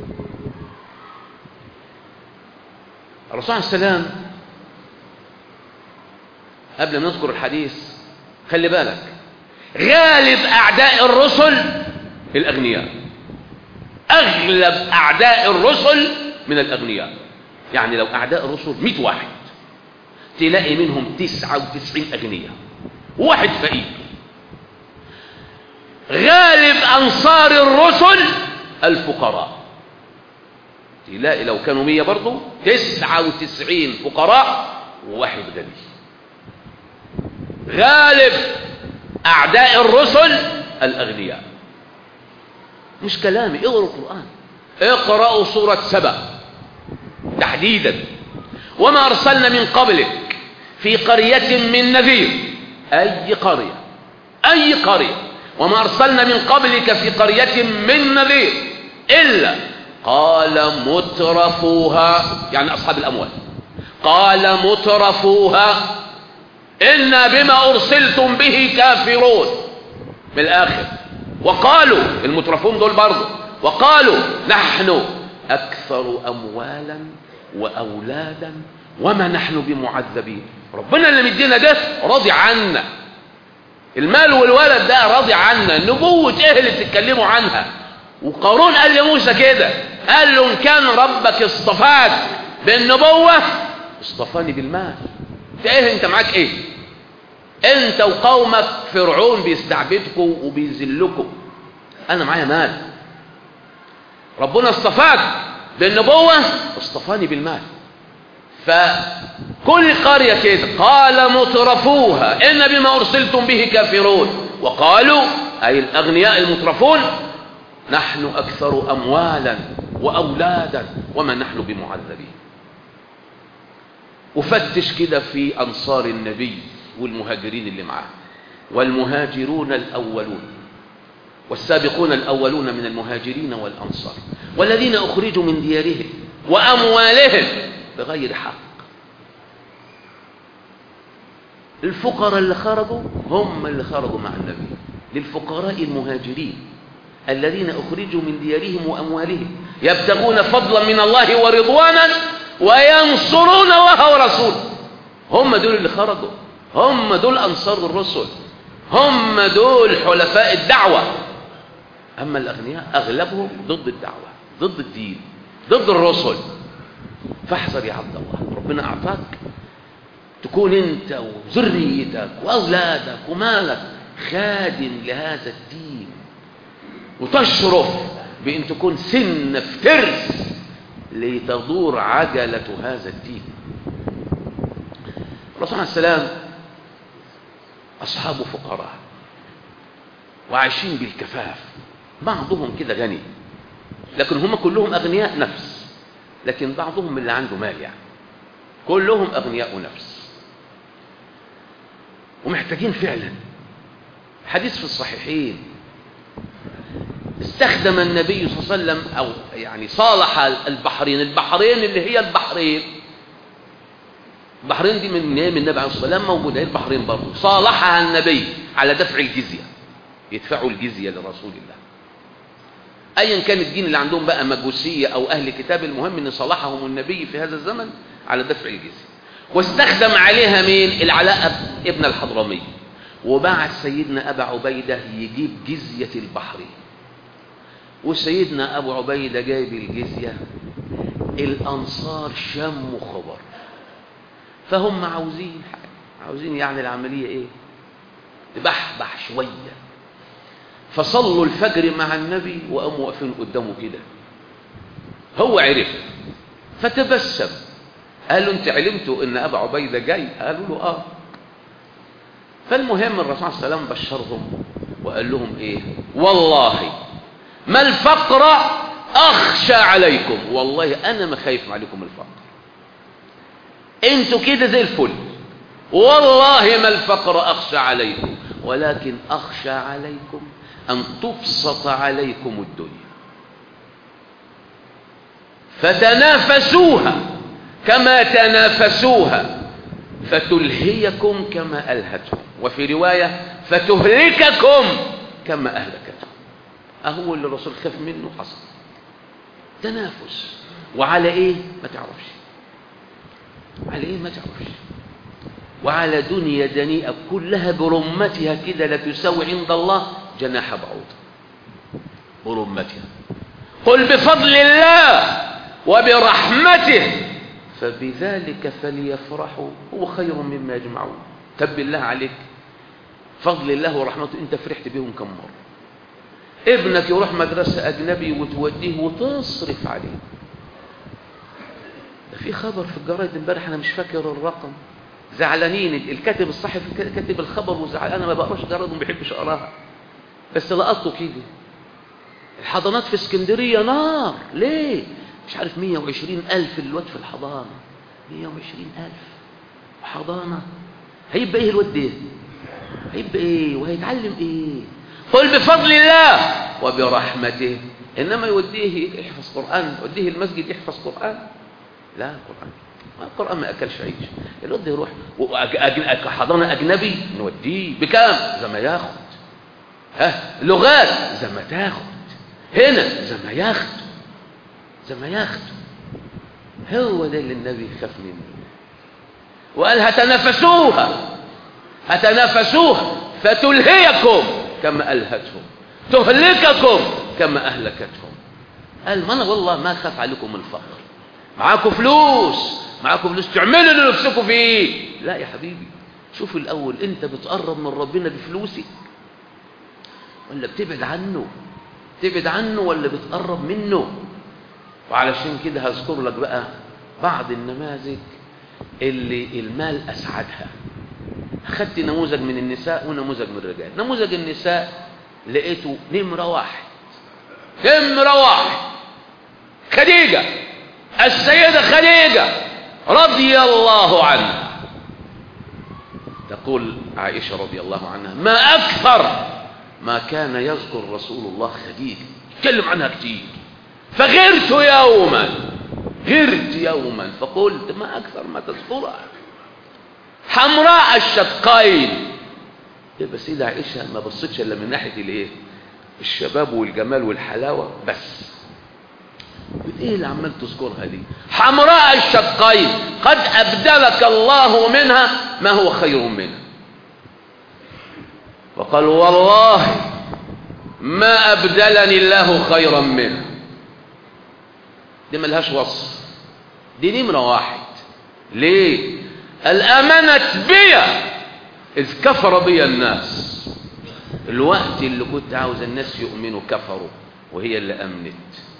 الرسول عليه السلام قبل ما نذكر الحديث خلي بالك، غالب أعداء الرسل الأغنياء، أغلب أعداء الرسل من الأغنياء. يعني لو أعداء الرسل مئة واحد تلاقي منهم تسعة وتسعين أغنياء وواحد فقير. غالب أنصار الرسل الفقراء، تلاقي لو كانوا مية برضو تسعة وتسعين فقراء وواحد غني. غالب أعداء الرسل الأغنياء. مش كلامي، اقرأوا القرآن، اقرأوا سورة سبأ تحديدا. وما أرسلنا من قبلك في قرية من نذير، أي قرية أي قرية وما أرسلنا من قبلك في قرية من نذير إلا قال مترفوها، يعني أصحاب الأموال، قال مترفوها إنا بما أرسلتم به كافرون. من الآخر، وقالوا المترفون دول برضو، وقالوا نحن أكثر أموالا وأولادا وما نحن بمعذبين. ربنا اللي مدينا ده راضي عنا، المال والولد ده راضي عنا. النبوة ايه اللي بتتكلموا عنها؟ وقارون قال لموسى كده، قال له إن كان ربك اصطفاك بالنبوة اصطفاني بالمال. انت ايه؟ انت معاك ايه؟ انت وقومك فرعون بيستعبدكم وبيذلكم، انا معايا مال. ربنا اصطفاك بالنبوة اصطفاني بالمال. فكل قرية كده قال مترفوها إن بما أرسلتم به كافرون، وقالوا أي الأغنياء المترفون نحن أكثر أموالا وأولادا وما نحن بمعذبين. وفتش كده في أنصار النبي والمهاجرين اللي معاه، والمهاجرون الأولون والسابقون الأولون من المهاجرين والأنصار والذين أخرجوا من ديارهم وأموالهم بغير حق. الفقراء اللي خرجوا هم اللي خرجوا مع النبي، للفقراء المهاجرين الذين أخرجوا من ديارهم وأموالهم يبتغون فضلا من الله ورضوانا وينصرون الله ورسوله. هم دول اللي خرجوا، هم دول أنصار الرسل، هم دول حلفاء الدعوة. أما الأغنياء أغلبهم ضد الدعوة، ضد الدين، ضد الرسل. فاحذر يا عبد الله، ربنا أعطاك تكون أنت وذريتك وأولادك ومالك خادم لهذا الدين، وتشرف بأن تكون سن في ترس لتدور عجلة هذا الدين. الرسول عليه السلام أصحابه فقراء وعايشين بالكفاف، بعضهم كده غني لكن هم كلهم أغنياء نفس، لكن بعضهم اللي عنده مال، يعني كلهم أغنياء نفس ومحتاجين فعلا. حديث في الصحيحين استخدم النبي صلى الله عليه وسلم أو يعني صالح البحرين، البحرين اللي هي البحرين البحرين دي من من النبي عليه الصلاة والسلام موجودة، هي البحرين برضه صالحها النبي على دفع الجزية، يدفعوا الجزية لرسول الله. أيا كان الدين اللي عندهم بقى مجوسية أو أهل كتاب، المهم أن صالحهم النبي في هذا الزمن على دفع الجزية. واستخدم عليها مين؟ العلاء ابن الحضرمي، وبعث سيدنا أبا عبيدة يجيب جزية البحرين. وسيدنا أبو عبيدة جايب الجزية، الأنصار شموا خبر، فهم عاوزين حاجة، عاوزين يعني العملية إيه؟ تبحبح شوية. فصلوا الفجر مع النبي وقاموا واقفين قدامه كده، هو عرف فتبسم، قال له انت علمتوا ان ابا عبيده جاي؟ قالوا له اه. فالمهم الرسول صلى الله عليه وسلم بشرهم وقال لهم ايه؟ والله ما الفقر اخشى عليكم، والله انا ما خايف عليكم الفقر، انتوا كده زي الفل، والله ما الفقر اخشى عليكم، ولكن اخشى عليكم أن تبسط عليكم الدنيا فتنافسوها كما تنافسوها فتلهيكم كما ألهتهم، وفي رواية فتهلككم كما أهلكتهم. أهو اللي الرسول خاف منه حصل. تنافس. وعلى إيه ما تعرفش، على إيه ما تعرفش. وعلى دنيا دنيئة كلها برمتها كده لا تساوي عند الله جناح بعوض برمتها. قل بفضل الله وبرحمته فبذلك فليفرحوا هو خير مما يجمعون. تب الله عليك فضل الله ورحمته، انت فرحت بيهم كم مرة؟ ابنك يروح مدرسة أجنبي وتوديه وتصرف عليه. ده في خبر في الجرايد امبارح أنا مش فاكر الرقم، زعلانين الكاتب الصحفي كاتب الخبر وزعلان. أنا ما بقراش جرايد وما بحبش أقراها، بس لقطته كده. الحضانات في اسكندرية نار. ليه؟ مش عارف مية وعشرين ألف الواد في الحضانة. مية وعشرين ألف حضانة. هيبقى إيه الواد ده؟ هيبقى إيه وهيتعلم إيه؟ قل بفضل الله وبرحمته. إنما يوديه يحفظ قرآن، يوديه المسجد يحفظ قرآن؟ لا، قرآن القرآن ما أكلش عيش. الواد يروح حضانة أجنبي نوديه بكام؟ زي ما ياخد. ها لغات زي ما تاخد. هنا زي ما ياخد، زي ما ياخد. هو ده اللي النبي خاف منه. وقال هتنافسوها، هتنافسوها فتلهيكم كما ألهتهم، تهلككم كما أهلكتهم. قال ما أنا والله ما خاف عليكم الفقر. معاكم فلوس، معاكم فلوس تعملوا اللي نفسكم فيه. لا يا حبيبي، شوف الأول أنت بتقرب من ربنا بفلوسك ولا بتبعد عنه؟ تبعد عنه ولا بتقرب منه؟ وعلشان كده هذكر لك بقى بعض النماذج اللي المال أسعدها. أخذت نموذج من النساء ونموذج من الرجال. نموذج النساء لقيته نمرة واحد، نمرة واحد خديجة، السيدة خديجة رضي الله عنها. تقول عائشة رضي الله عنها ما أكثر ما كان يذكر رسول الله خديجة، يتكلم عنها كتير. فغرت يوما، غرت يوما فقلت ما أكثر ما تذكرها، حمراء الشقين. يبقى سيدة عائشة ما بصتش إلا من ناحية الايه؟ الشباب والجمال والحلاوة بس. ايه اللي عمال تذكرها دي؟ حمراء الشقين قد أبدلك الله منها ما هو خير منها. وقال والله ما أبدلني الله خيرا منها. دي ملهاش وصف، دي نمرة واحد. ليه؟ الأمانة بي إذ كفر بي الناس. الوقت اللي كنت عاوز الناس يؤمنوا كفروا وهي اللي أمنت.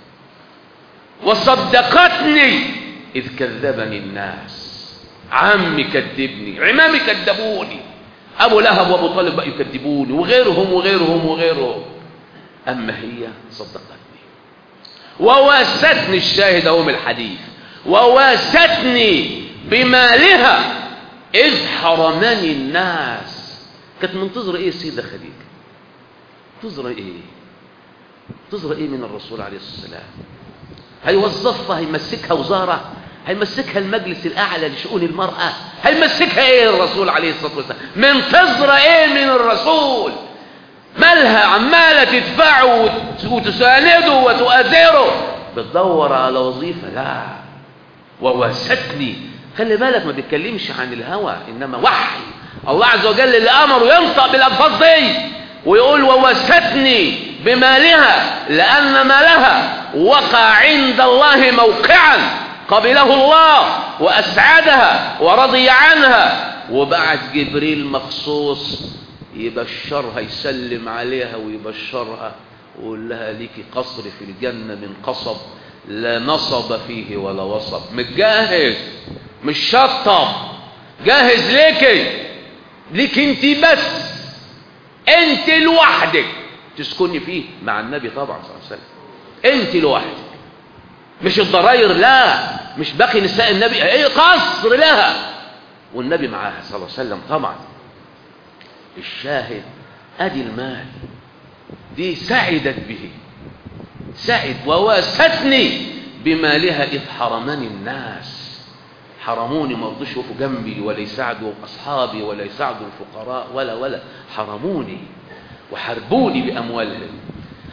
وصدقتني إذ كذبني الناس. عمي كذبني، عمامي كذبوني، أبو لهب وأبو طالب بقى يكذبوني، وغيرهم وغيرهم وغيرهم. أما هي صدقتني وواستني. الشاهد أهو من الحديث، وواستني بمالها إذ حرمني الناس. كانت منتظرة إيه السيدة خديجة؟ منتظرة إيه؟ منتظرة إيه من الرسول عليه الصلاة والسلام؟ هيوظفها، هيمسكها وزارة، هيمسكها المجلس الأعلى لشؤون المرأة، هيمسكها إيه الرسول عليه الصلاة والسلام؟ منتظرة إيه من الرسول؟ مالها عمالة تدفعه وتسانده وتؤازره، بتدور على وظيفة؟ لا. وواستني، خلي بالك ما بيتكلمش عن الهوى، إنما وحي الله عز وجل اللي أمره ينطق بالألفاظ دي ويقول وواستني بمالها، لأن مالها وقع عند الله موقعا قبله الله وأسعدها ورضي عنها. وبعت جبريل مخصوص يبشرها، يسلم عليها ويبشرها ويقول لها ليكي قصر في الجنة من قصب لا نصب فيه ولا وصب. متجهز، مش شطب، جاهز ليكي، ليك انت بس، انت لوحدك تسكني فيه مع النبي طبعا صلى الله عليه وسلم. انت لوحدك، مش الضراير، لا، مش باقي نساء النبي، ايه قصر لها والنبي معاها صلى الله عليه وسلم طبعا. الشاهد ادي المال دي سعدت به، سعد. وواستني بمالها إذ حرمني الناس. حرموني، ما رضوش يقفوا جنبي ولا يساعدوا أصحابي ولا يساعدوا الفقراء ولا ولا حرموني وحربوني بأموالهم.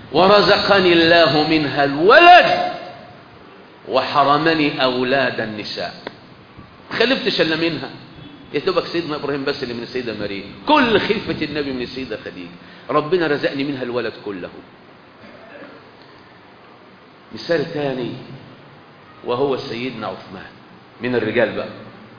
ورزقني الله منها الولد وحرمني أولاد النساء، ما خلفتش إلا منها. يا دوبك سيدنا إبراهيم بس اللي من السيدة مريم، كل خلفة النبي من السيدة خديجة، ربنا رزقني منها الولد كله. مثال ثاني وهو سيدنا عثمان من الرجال بقى.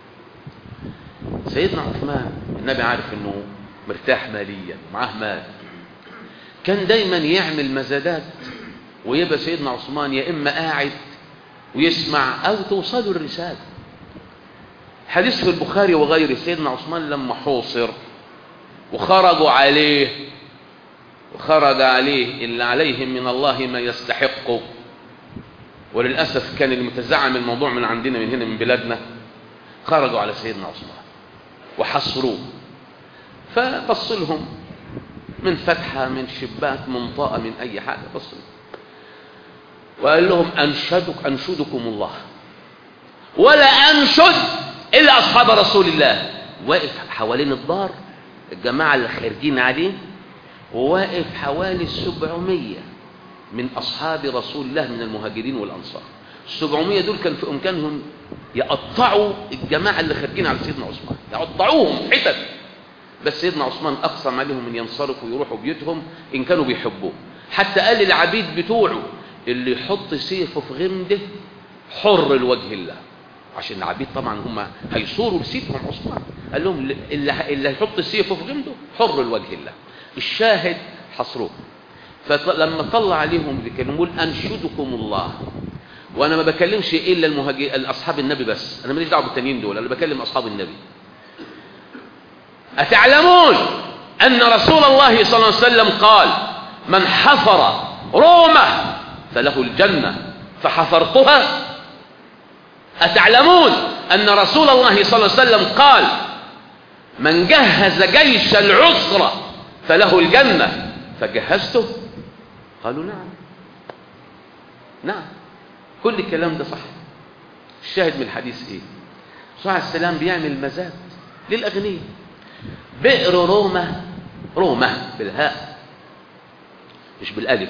سيدنا عثمان النبي عارف انه مرتاح ماليا معاه مال، كان دايما يعمل مزادات، ويبقى سيدنا عثمان يا اما قاعد ويسمع او توصله الرساله. حديث في البخاري وغيره، سيدنا عثمان لما حوصر وخرجوا عليه وخرج عليه اللي عليهم من الله ما يستحقه، وللأسف كان المتزعم الموضوع من عندنا من هنا من بلادنا، خرجوا على سيدنا عثمان وحصروه، فبص لهم من فتحة من شباك من طاقة من أي حاجة، بص وقال لهم أنشدك أنشدكم الله ولا أنشد إلا أصحاب رسول الله. واقف حوالين الدار الجماعة اللي خارجين عليه، وواقف حوالي السبعمية من أصحاب رسول الله من المهاجرين والأنصار. السبعمية دول كان في إمكانهم يقطعوا الجماعة اللي خارجين على سيدنا عثمان، يقطعوهم حتت، بس سيدنا عثمان أقسم عليهم أن ينصرفوا ويروحوا بيوتهم إن كانوا بيحبوه. حتى قال للعبيد بتوعه اللي يحط سيفه في غمده حر لوجه الله، عشان العبيد طبعا هم هيصوروا بسيفهم عثمان، قال لهم اللي, اللي هيحط سيفه في غمده حر لوجه الله. الشاهد حصروه، فلما طلع عليهم بيكلموا أنشدكم الله، وانا ما بكلمش الا المهاجر اصحاب النبي بس، انا ماليش دعوه بالتانيين دول، انا بكلم اصحاب النبي. اتعلمون ان رسول الله صلى الله عليه وسلم قال من حفر رومه فله الجنه فحفرتها؟ أتعلمون أن رسول الله صلى الله عليه وسلم قال من جهز جيش العسرة فله الجنة فجهزته؟ قالوا نعم نعم، كل الكلام ده صح. الشاهد من الحديث ايه؟ الرسول عليه السلام بيعمل مزاد للأغنياء. بئر رومة، رومة بالهاء مش بالألف،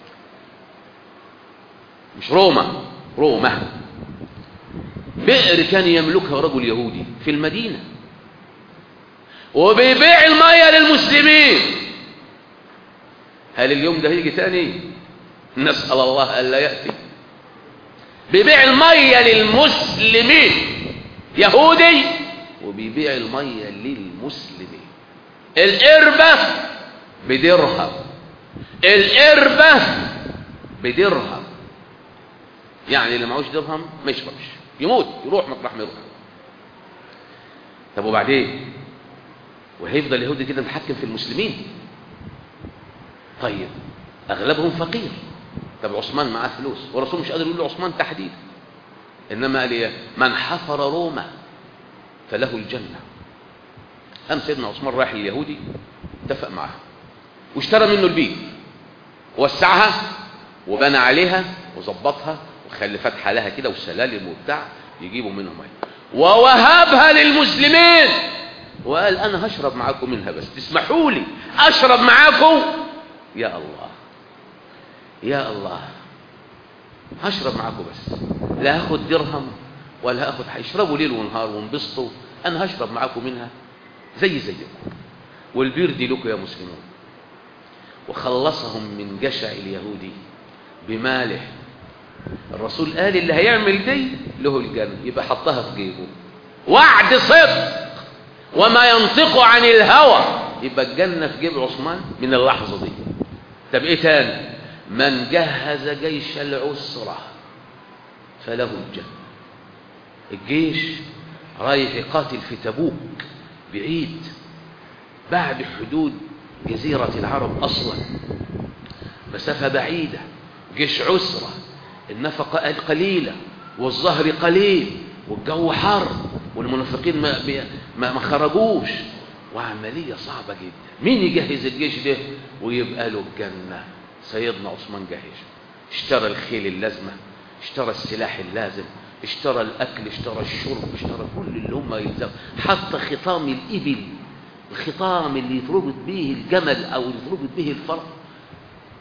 مش رومة، رومة، بئر كان يملكها رجل يهودي في المدينة، وبيبيع المية للمسلمين. هل اليوم ده هيجي تاني؟ نسأل الله ألا يأتي. بيبيع المية للمسلمين، يهودي وبيبيع المية للمسلمين. القربة بدرهم، القربة بدرهم، يعني اللي معوش درهم ما يشربش، يموت، يروح مطرح ما يروح. طب وبعدين؟ وهيفضل يهودي كده متحكم في المسلمين؟ طيب اغلبهم فقير. طب عثمان معاه فلوس، والرسول مش قادر يقول له عثمان تحديدا، انما قال ايه؟ من حفر روما فله الجنه. قام سيدنا عثمان رايح لليهودي، اتفق معاه واشترى منه البيت، ووسعها وبنى عليها وظبطها وخلي فتحه لها كده وسلالم وبتاع يجيبوا منها ميه، ووهبها للمسلمين، وقال انا هشرب معاكم منها بس تسمحوا لي اشرب معاكم. يا الله يا الله، هشرب معاكم بس، لا هاخد درهم ولا هاخد، هيشربوا ليل ونهار وانبسطوا، انا هشرب معاكم منها زي زيكم، والبير دي لكم يا مسلمون. وخلصهم من جشع اليهودي بماله. الرسول قال اللي هيعمل دي له الجنة، يبقى حطها في جيبه، وعد صدق وما ينطق عن الهوى، يبقى الجنة في جيب عثمان من اللحظة دي. طب ايه تاني؟ من جهز جيش العسرة فله الجنة. الجيش رايح يقاتل في تبوك بعيد بعد حدود جزيرة العرب أصلا، مسافة بعيدة، جيش عسرة، النفقة قليلة والظهر قليل والجو حر والمنافقين ما, ما, ما خرجوش، وعملية صعبة جدا. مين يجهز الجيش ده ويبقى له الجنة؟ سيدنا عثمان جهز، اشترى الخيل اللازمة، اشترى السلاح اللازم، اشترى الأكل، اشترى الشرب، اشترى كل اللي هم يلزم، حتى خطام الإبل، الخطام اللي يتربط به الجمل أو يتربط به الفرس،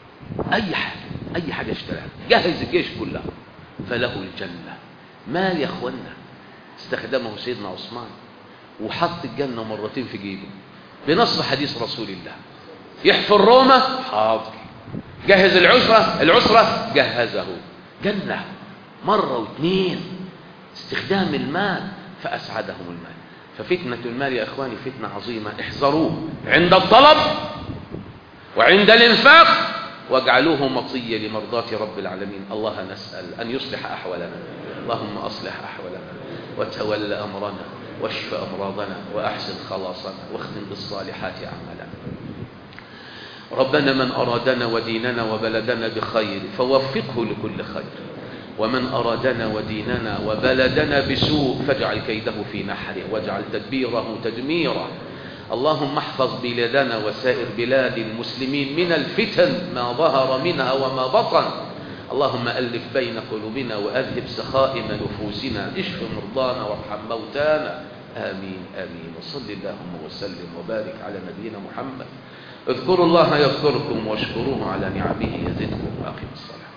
أي حاجة أي حاجة اشتراها، جهز الجيش كلها، فله الجنة. مال يا أخوانا استخدمه سيدنا عثمان وحط الجنة مرتين في جيبه بنص حديث رسول الله. يحفر روما، حاضر. جهز العسرة، العسرة جهزه. جنة مرة واثنين، استخدام المال فأسعدهم المال. ففتنة المال يا إخواني فتنة عظيمة، احذروه عند الطلب وعند الإنفاق، واجعلوه مطية لمرضاة رب العالمين. الله نسأل أن يصلح أحوالنا، اللهم أصلح أحوالنا وتول أمرنا واشف أمراضنا وأحسن خلاصنا واختم بالصالحات أعمالنا. ربنا من أرادنا وديننا وبلدنا بخير فوفقه لكل خير، ومن أرادنا وديننا وبلدنا بسوء فاجعل كيده في نحره واجعل تدبيره تدميرا. اللهم احفظ بلادنا وسائر بلاد المسلمين من الفتن ما ظهر منها وما بطن. اللهم ألف بين قلوبنا وأذهب سخائم نفوسنا، اشف مرضانا وارحم موتانا. آمين آمين. وصل اللهم وسلم وبارك على نبينا محمد. اذكروا الله يذكركم واشكروه على نعمه يزدكم. وأقم الصلاة.